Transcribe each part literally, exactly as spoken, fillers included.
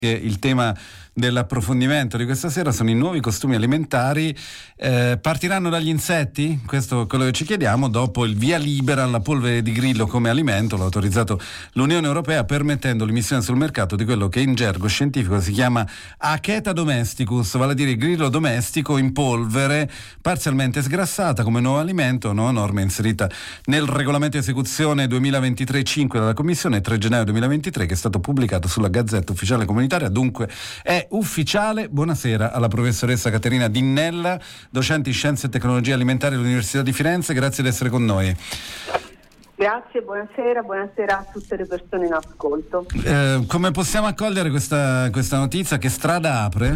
Il tema dell'approfondimento di questa sera sono i nuovi costumi alimentari. Eh, partiranno dagli insetti? Questo è quello che ci chiediamo dopo il via libera alla polvere di grillo come alimento. L'ha autorizzato l'Unione Europea, permettendo l'immissione sul mercato di quello che in gergo scientifico si chiama Acheta domesticus, vale a dire il grillo domestico in polvere parzialmente sgrassata come nuovo alimento, nuova norma inserita nel regolamento di esecuzione duemilaventitré cinque della Commissione tre gennaio duemilaventitré, che è stato pubblicato sulla Gazzetta Ufficiale Comunitaria. Dunque è ufficiale. Buonasera alla professoressa Caterina Dinnella, docente in Scienze e Tecnologie Alimentari all'Università di Firenze, grazie di essere con noi. Grazie, buonasera, buonasera a tutte le persone in ascolto. Eh, come possiamo accogliere questa, questa notizia? Che strada apre?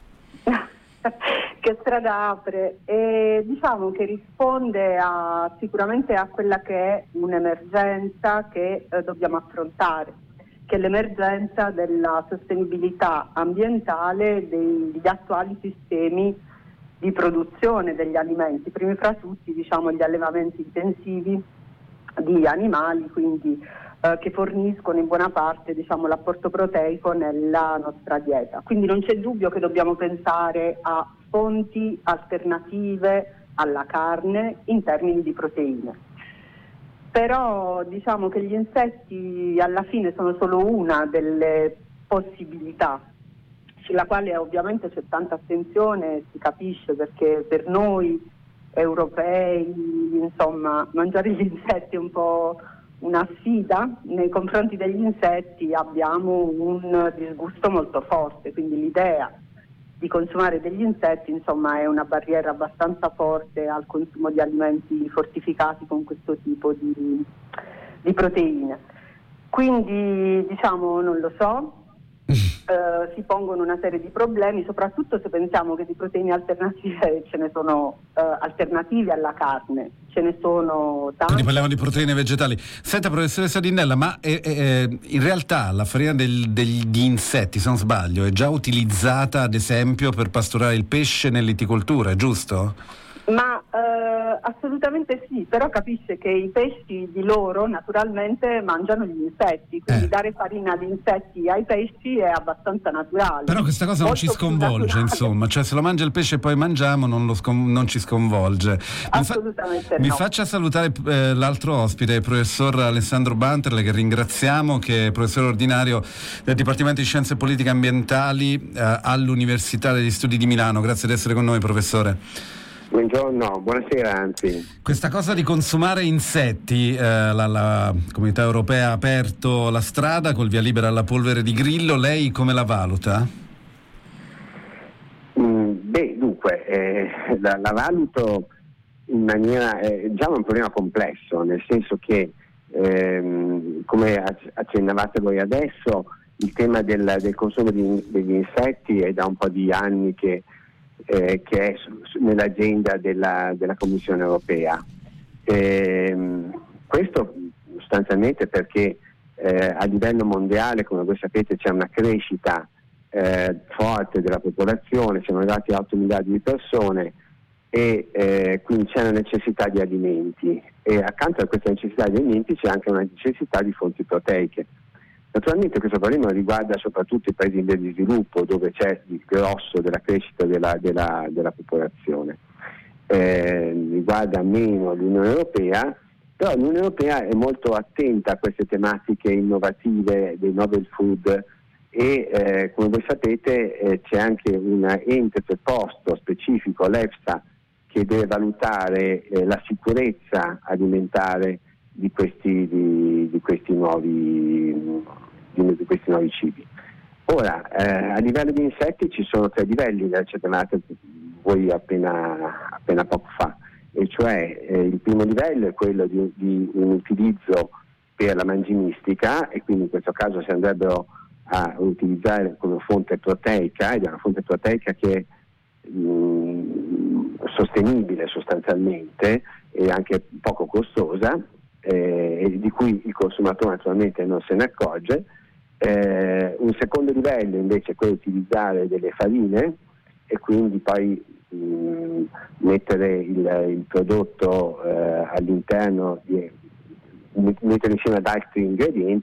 Che strada apre? E diciamo che risponde a, sicuramente a quella che è un'emergenza che eh, dobbiamo affrontare, che è l'emergenza della sostenibilità ambientale degli attuali sistemi di produzione degli alimenti, primi fra tutti diciamo gli allevamenti intensivi di animali, quindi eh, che forniscono in buona parte diciamo l'apporto proteico nella nostra dieta. Quindi non c'è dubbio che dobbiamo pensare a fonti alternative alla carne in termini di proteine. Però diciamo che gli insetti alla fine sono solo una delle possibilità, sulla quale ovviamente c'è tanta attenzione, si capisce, perché per noi europei insomma mangiare gli insetti è un po' una sfida. Nei confronti degli insetti abbiamo un disgusto molto forte, quindi l'idea di consumare degli insetti insomma è una barriera abbastanza forte al consumo di alimenti fortificati con questo tipo di, di proteine. Quindi diciamo non lo so, eh, si pongono una serie di problemi, soprattutto se pensiamo che di proteine alternative ce ne sono, eh, alternative alla carne, ce ne sono tante. Quindi parliamo di proteine vegetali. Senta, professoressa Dinnella, ma è, è, in realtà la farina del, degli insetti, se non sbaglio, è già utilizzata ad esempio per pasturare il pesce nell'iticoltura, giusto? Ma eh, assolutamente sì, però capisce che i pesci di loro naturalmente mangiano gli insetti, quindi eh. dare farina di insetti ai pesci è abbastanza naturale. Però questa cosa non ci sconvolge, insomma, cioè se lo mangia il pesce e poi mangiamo non, lo scon- non ci sconvolge. Mi assolutamente fa- no. Mi faccia salutare eh, l'altro ospite, il professor Alessandro Banterle, che ringraziamo, che è professore ordinario del Dipartimento di Scienze Politiche Ambientali eh, all'Università degli Studi di Milano. Grazie di essere con noi, professore. Buongiorno, buonasera anzi. Questa cosa di consumare insetti, eh, la, la Comunità Europea ha aperto la strada col via libera alla polvere di grillo, lei come la valuta? Mm, beh, dunque, eh, la, la valuto in maniera, eh, già un problema complesso, nel senso che, ehm, come accennavate voi adesso, il tema del, del consumo di, degli insetti è da un po' di anni che Eh, che è su, su, nell'agenda della, della Commissione Europea. Eh, questo sostanzialmente perché eh, a livello mondiale, come voi sapete, c'è una crescita eh, forte della popolazione, siamo arrivati a otto miliardi di persone e eh, quindi c'è una necessità di alimenti e accanto a questa necessità di alimenti c'è anche una necessità di fonti proteiche. Naturalmente questo problema riguarda soprattutto i paesi in via di sviluppo, dove c'è il grosso della crescita della, della, della popolazione. Eh, riguarda meno l'Unione Europea, però l'Unione Europea è molto attenta a queste tematiche innovative dei novel food e eh, come voi sapete eh, c'è anche un ente preposto specifico, l'EFSA, che deve valutare eh, la sicurezza alimentare di questi, di, di questi nuovi di questi nuovi cibi. Ora, eh, a livello di insetti ci sono tre livelli, le accennate voi appena, appena poco fa, e cioè eh, il primo livello è quello di, di un utilizzo per la mangimistica, e quindi in questo caso si andrebbero a utilizzare come fonte proteica, ed è una fonte proteica che è mh, sostenibile sostanzialmente e anche poco costosa, eh, e di cui il consumatore naturalmente non se ne accorge. Eh, un secondo livello invece è quello di utilizzare delle farine e quindi poi mh, mettere il, il prodotto eh, all'interno di, mettere insieme ad altri ingredienti,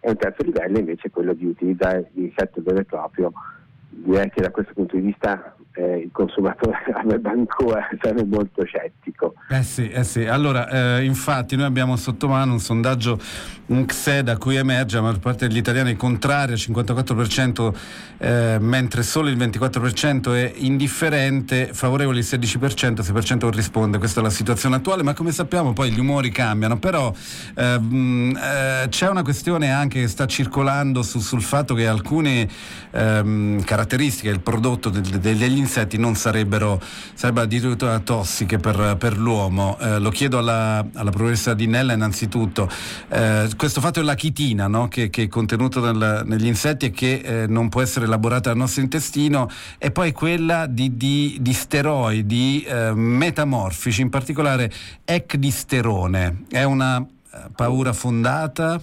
e un terzo livello invece è quello di utilizzare l'insetto vero e proprio. Direi che da questo punto di vista eh, il consumatore avrebbe ancora, sarebbe molto scettico. Eh sì, eh sì. Allora, eh, infatti noi abbiamo sotto mano un sondaggio un C S E da cui emerge, ma per parte degli italiani è contrario, cinquantaquattro per cento, eh, mentre solo il ventiquattro per cento è indifferente, favorevole il sedici per cento, sei per cento risponde. Questa è la situazione attuale, ma come sappiamo poi gli umori cambiano, però eh, mh, eh, c'è una questione anche che sta circolando su, sul fatto che alcune ehm, caratteristiche del prodotto del, degli insetti non sarebbero, sarebbero addirittura tossiche per, per l'uomo. Eh, lo chiedo alla, alla professoressa Dinella innanzitutto. Eh, questo fatto della chitina, no? che, che è contenuto nel, negli insetti e che eh, non può essere elaborata dal nostro intestino, e poi quella di, di, di steroidi eh, metamorfici, in particolare ecdisterone. È una paura fondata?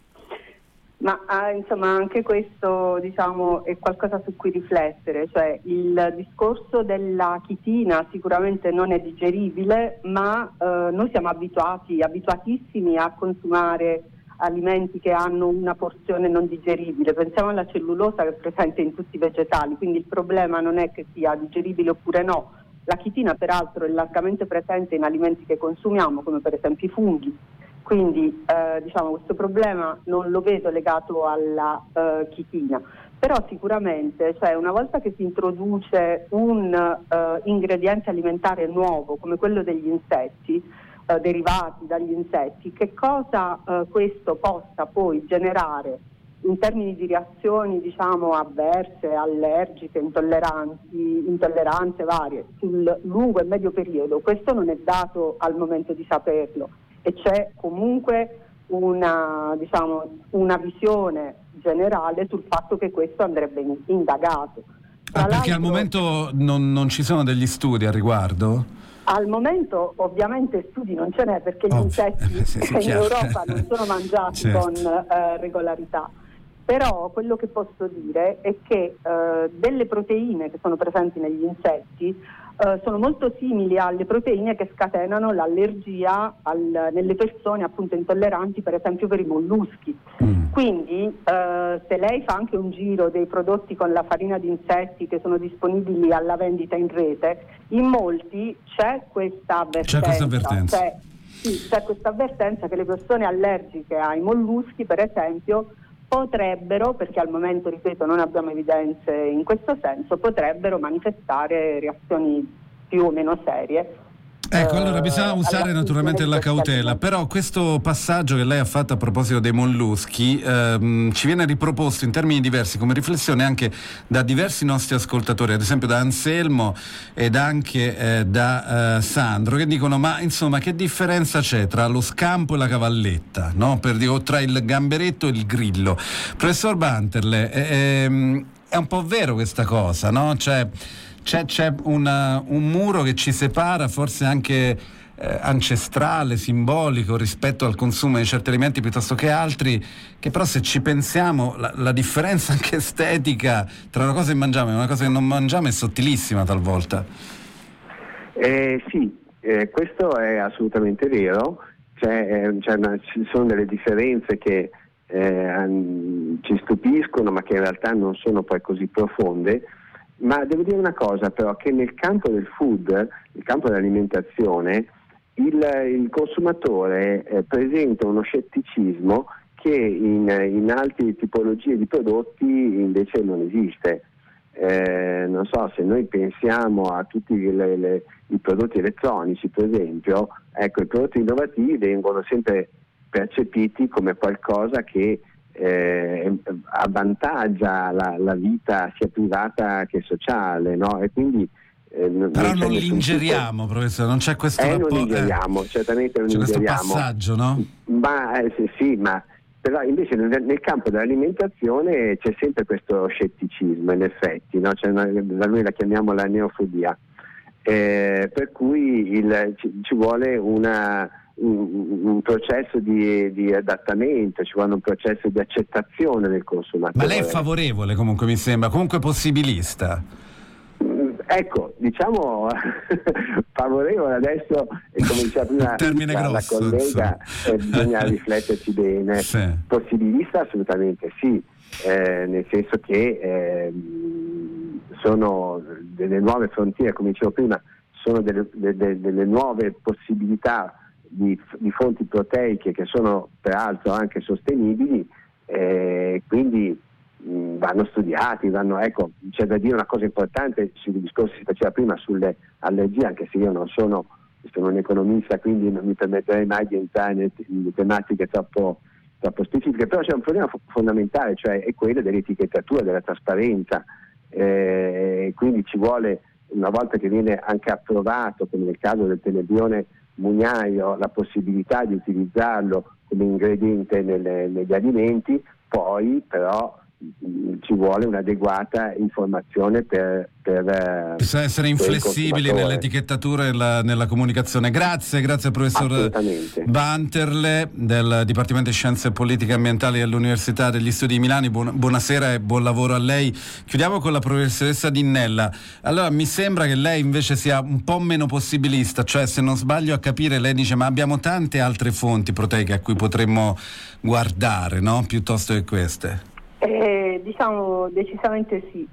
Ma ah, insomma anche questo, diciamo, è qualcosa su cui riflettere, cioè il discorso della chitina sicuramente non è digeribile, ma eh, noi siamo abituati, abituatissimi a consumare alimenti che hanno una porzione non digeribile. Pensiamo alla cellulosa che è presente in tutti i vegetali, quindi il problema non è che sia digeribile oppure no. La chitina peraltro è largamente presente in alimenti che consumiamo, come per esempio i funghi. Quindi eh, diciamo questo problema non lo vedo legato alla eh, chitina, però sicuramente, cioè, una volta che si introduce un eh, ingrediente alimentare nuovo come quello degli insetti, eh, derivati dagli insetti, che cosa eh, questo possa poi generare in termini di reazioni, diciamo, avverse, allergiche, intolleranti, intolleranze varie sul lungo e medio periodo, questo non è dato al momento di saperlo. E c'è comunque una, diciamo, una visione generale sul fatto che questo andrebbe indagato. Tra ah, perché al momento non, non ci sono degli studi a riguardo? Al momento ovviamente studi non ce n'è, perché Ovvio. gli insetti eh, sì, sì, in chiaro. Europa non sono mangiati certo. con eh, regolarità. Però quello che posso dire è che eh, delle proteine che sono presenti negli insetti Uh, sono molto simili alle proteine che scatenano l'allergia al, nelle persone appunto intolleranti, per esempio per i molluschi. Mm. Quindi uh, se lei fa anche un giro dei prodotti con la farina di insetti che sono disponibili alla vendita in rete, in molti c'è questa avvertenza. C'è questa avvertenza. C'è, sì, c'è questa avvertenza che le persone allergiche ai molluschi, per esempio, potrebbero, perché al momento, ripeto, non abbiamo evidenze in questo senso, potrebbero manifestare reazioni più o meno serie. Ecco, allora bisogna usare naturalmente la cautela, però questo passaggio che lei ha fatto a proposito dei molluschi ehm, ci viene riproposto in termini diversi come riflessione anche da diversi nostri ascoltatori, ad esempio da Anselmo ed anche eh, da eh, Sandro, che dicono: ma insomma, che differenza c'è tra lo scampo e la cavalletta, no? Per dire, o tra il gamberetto e il grillo. Professor Banterle, eh, è un po' vero questa cosa, no? Cioè C'è, c'è una, un muro che ci separa, forse anche eh, ancestrale, simbolico, rispetto al consumo di certi alimenti piuttosto che altri, che però, se ci pensiamo, la, la differenza anche estetica tra una cosa che mangiamo e una cosa che non mangiamo è sottilissima talvolta. Eh, sì, eh, questo è assolutamente vero. C'è, c'è una, ci sono delle differenze che eh, ci stupiscono, ma che in realtà non sono poi così profonde. Ma devo dire una cosa però, che nel campo del food, nel campo dell'alimentazione, il, il consumatore eh, presenta uno scetticismo che in, in altre tipologie di prodotti invece non esiste. Eh, non so, se noi pensiamo a tutti le, le, i prodotti elettronici, per esempio, ecco, i prodotti innovativi vengono sempre percepiti come qualcosa che Eh, avvantaggia la, la vita sia privata che sociale, no? E quindi eh, non, però non, non li ingeriamo, tipo... professore, non c'è questo eh, rapporto, non ingeriamo, eh, certamente non c'è ingeriamo questo passaggio, no? Ma eh, sì, sì, ma però invece nel, nel campo dell'alimentazione c'è sempre questo scetticismo, in effetti, no? C'è una, da noi la chiamiamo la neofobia, eh, per cui il, ci, ci vuole una Un, un processo di, di adattamento, ci vuole un processo di accettazione del consumatore. Ma lei è favorevole, comunque, mi sembra, comunque possibilista? Ecco, diciamo favorevole adesso, e come diceva prima termine la, grosso, la collega, eh, bisogna rifletterci bene. Sì. Possibilista assolutamente sì, eh, nel senso che eh, sono delle nuove frontiere, come dicevo prima, sono delle, delle, delle nuove possibilità di, di fonti proteiche che sono peraltro anche sostenibili, eh, quindi vanno studiati, vanno, ecco, c'è da dire una cosa importante sui discorsi che si faceva prima sulle allergie, anche se io non sono, sono un economista, quindi non mi permetterei mai di entrare in tematiche troppo, troppo specifiche, però c'è un problema fondamentale, cioè è quello dell'etichettatura, della trasparenza, eh, quindi ci vuole, una volta che viene anche approvato, come nel caso del tenebrione mugnaio, la possibilità di utilizzarlo come ingrediente nelle, negli alimenti, poi però ci vuole un'adeguata informazione per, per bisogna essere inflessibili nell'etichettatura e la, nella comunicazione. Grazie, grazie al professor Banterle del Dipartimento di Scienze Politiche e Ambientali dell'Università degli Studi di Milano. Buon, buonasera e buon lavoro a lei. Chiudiamo con la professoressa Dinnella. Allora, mi sembra che lei invece sia un po' meno possibilista, cioè, se non sbaglio a capire, lei dice ma abbiamo tante altre fonti proteiche a cui potremmo guardare, no? Piuttosto che queste. Eh, diciamo decisamente sì.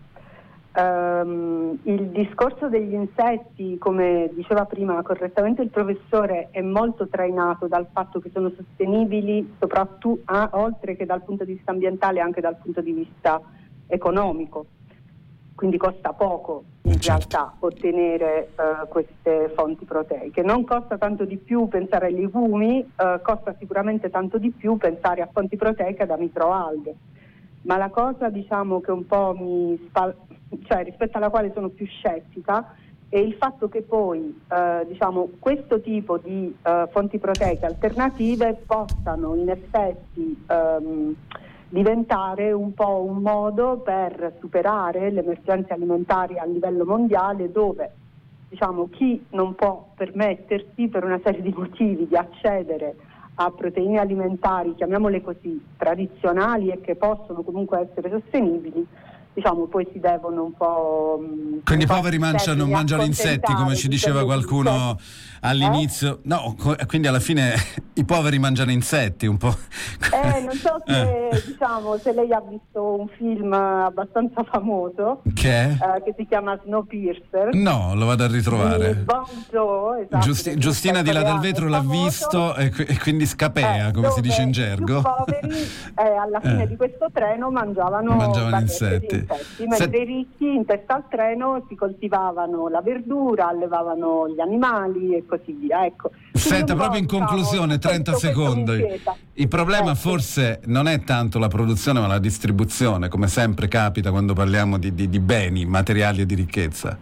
Um, il discorso degli insetti, come diceva prima correttamente il professore, è molto trainato dal fatto che sono sostenibili soprattutto ah, oltre che dal punto di vista ambientale, anche dal punto di vista economico, quindi costa poco in certo. realtà ottenere uh, queste fonti proteiche. Non costa tanto di più pensare ai legumi, uh, costa sicuramente tanto di più pensare a fonti proteiche da microalghe. Ma la cosa, diciamo, che un po' mi spal- cioè rispetto alla quale sono più scettica è il fatto che poi eh, diciamo questo tipo di eh, fonti proteiche alternative possano in effetti ehm, diventare un po' un modo per superare le emergenze alimentari a livello mondiale, dove diciamo chi non può permettersi per una serie di motivi di accedere a proteine alimentari, chiamiamole così, tradizionali e che possono comunque essere sostenibili, diciamo poi si devono un po'... Quindi i poveri mangiano, mangiano insetti, come ci diceva qualcuno all'inizio. Eh? No, quindi alla fine i poveri mangiano insetti un po'. Eh, non so se, eh. diciamo, se lei ha visto un film abbastanza famoso che, eh, che si chiama Snowpiercer. No, lo vado a ritrovare. Bonzo, esatto, Giusti, Giustina di là del vetro l'ha famoso. visto e, e quindi scapea, eh, come si dice in gergo. I poveri eh, alla fine eh. di questo treno mangiavano, mangiavano insetti. insetti, mentre Se... i ricchi in testa al treno si coltivavano la verdura, allevavano gli animali e così via. Ecco. Senta, proprio in diciamo, conclusione, trenta questo, secondi. Questo il problema ecco. forse non è tanto la produzione ma la distribuzione, come sempre capita quando parliamo di, di, di beni materiali e di ricchezza.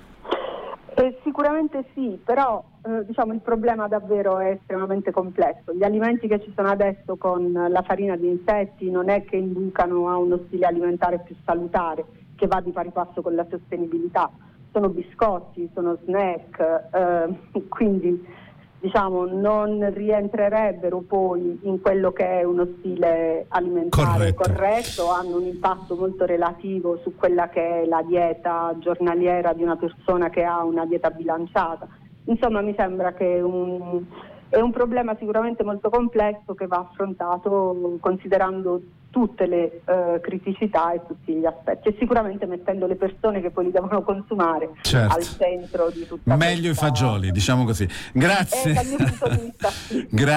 Eh, sicuramente sì, però eh, diciamo il problema davvero è estremamente complesso. Gli alimenti che ci sono adesso con la farina di insetti non è che inducano a uno stile alimentare più salutare, che va di pari passo con la sostenibilità. Sono biscotti, sono snack, eh, quindi diciamo non rientrerebbero poi in quello che è uno stile alimentare corretto. corretto, hanno un impatto molto relativo su quella che è la dieta giornaliera di una persona che ha una dieta bilanciata. Insomma, mi sembra che un, è un problema sicuramente molto complesso che va affrontato considerando tutte le uh, criticità e tutti gli aspetti, e sicuramente mettendo le persone che poi li devono consumare certo. al centro di tutta meglio questa... i fagioli, diciamo così. Grazie. Eh, dal mio punto di vista sì. Grazie.